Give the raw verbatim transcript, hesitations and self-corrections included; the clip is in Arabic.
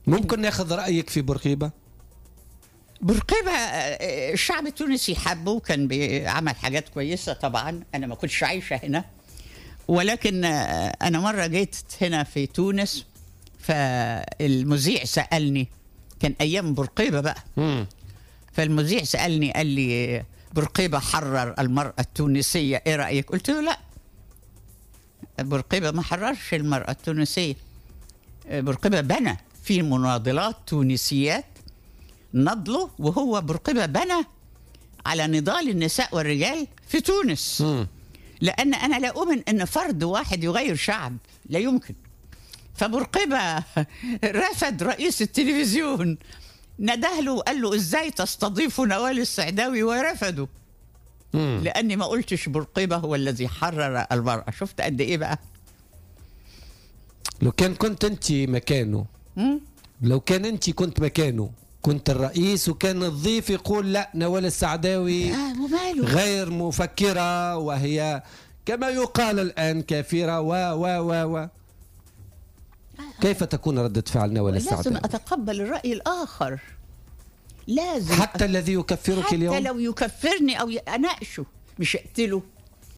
ممكن ناخذ رأيك في بورقيبة؟ بورقيبة الشعب التونسي حبه وكان بيعمل حاجات كويسة طبعا. أنا ما كنتش عايشة هنا، ولكن أنا مرة جيت هنا في تونس فالمذيع سألني، كان أيام بورقيبة بقى. مم. فالمذيع سألني قال لي بورقيبة حرر المرأة التونسية، إيه رأيك؟ قلت له لا، بورقيبة ما حررش المرأة التونسية. بورقيبة بنى في مناضلات تونسيات نضلوا، وهو بورقيبة بنى على نضال النساء والرجال في تونس. مم. لأن أنا لا أؤمن أن فرد واحد يغير شعب، لا يمكن. فبورقيبة رفض رئيس التلفزيون، نده له وقال له إزاي تستضيف نوال السعداوي، ورفضوا. مم. لأني ما قلتش بورقيبة هو الذي حرر المرأة. شفت قد إيه بقى؟ لو كان كنت أنت مكانه، مم؟ لو كان أنت كنت مكانه، كنت الرئيس وكان الضيف يقول لا نوال السعداوي آه وماله؟ غير مفكرة وهي كما يقال الآن كافرة و و و و كيف تكون ردة فعل نوال لازم السعداوي؟ أتقبل الرأي الآخر، لازم. حتى الذي يكفرك حتى اليوم؟ لو يكفرني أو أناقشه، مش أقتله.